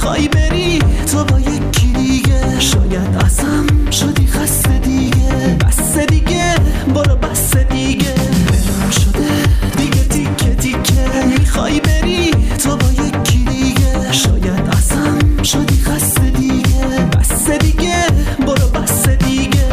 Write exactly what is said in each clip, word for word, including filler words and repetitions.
میخوای بری تو با یکی دیگه، شاید ازم شدی خسته دیگه، بس دیگه برو بس دیگه، دلم شده دیگه تیکه تیکه. میخوای بری تو با یکی دیگه، شاید ازم شدی خسته دیگه، بس دیگه برو بس دیگه.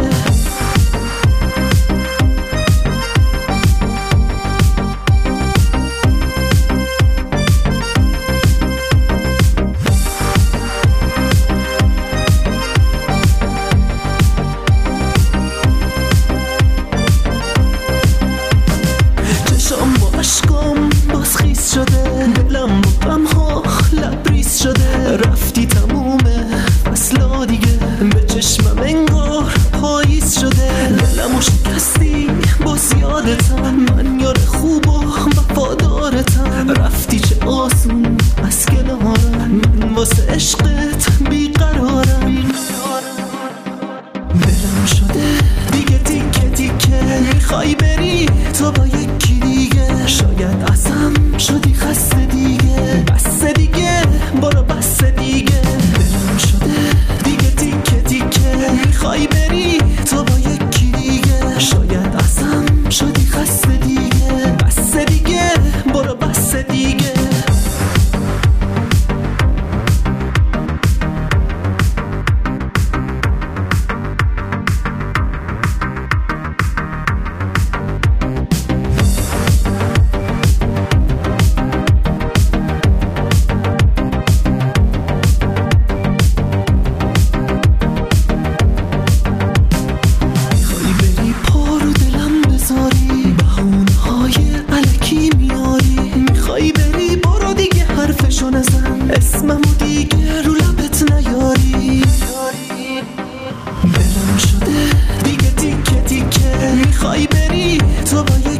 چشم با عشقم باز خیس شده، دلم با غم ها لبریز شده، رفتی تمومه فصلا دیگه، به چشمم انگار پاییز شده، دلمو شکستی باز یادتم، من یار خوب و وفادارتم، رفتی چه آسون از کنارم، من واسه عشقت بیقرارم، دلم شده دیگه تیکه تیکه. میخوای بری تو با یکی دیگه، شاید ازم شدی خسته دیگه، بس دیگه برو بس دیگه، دلم شده دیگه تیکه تیکه. میخوای بری تو با یکی دیگه، شاید ازم شدی خسته دیگه، بس دیگه برو بس دیگه. نزن اسممو دیگه رو لبت نیاری، دلم شده دیگه تیکه تیکه. میخوای بری تو با